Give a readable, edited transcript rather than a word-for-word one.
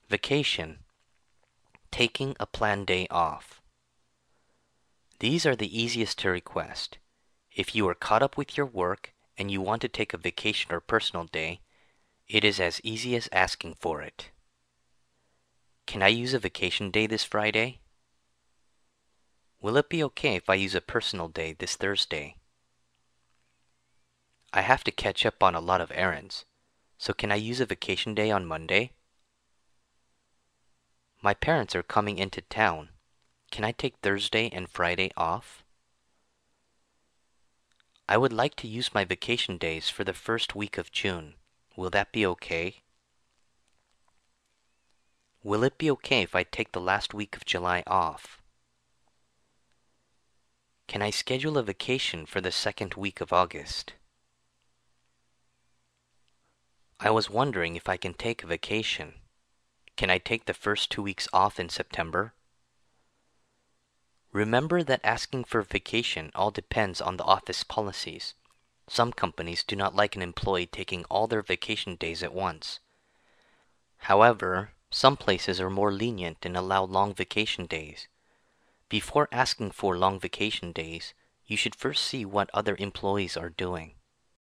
Vacation. Taking a planned day off. These are the easiest to request. If you are caught up with your work and you want to take a vacation or personal day, it is as easy as asking for it. Can I use a vacation day this Friday? Will it be okay if I use a personal day this Thursday? I have to catch up on a lot of errands, so can I use a vacation day on Monday? My parents are coming into town. Can I take Thursday and Friday off? I would like to use my vacation days for the first week of June. Will that be okay? Will it be okay if I take the last week of July off? Can I schedule a vacation for the second week of August? I was wondering if I can take a vacation. Can I take the first 2 weeks off in September? Remember that asking for vacation all depends on the office policies. Some companies do not like an employee taking all their vacation days at once. However, some places are more lenient and allow long vacation days. Before asking for long vacation days, you should first see what other employees are doing.